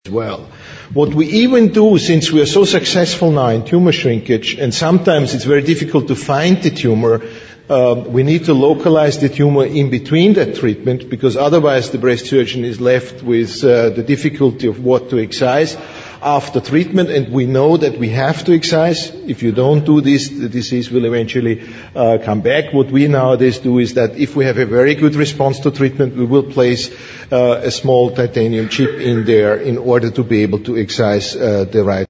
well. What we even do, since we are so successful now in tumor shrinkage, and sometimes it's very difficult to find the tumor, we need to localize the tumor in between that treatment, because otherwise the breast surgeon is left with the difficulty of what to excise after treatment, and we know that we have to excise. If you don't do this, the disease will eventually come back. What we nowadays do is that if we have a very good response to treatment, we will place a small titanium chip in there in order to be able to excise the right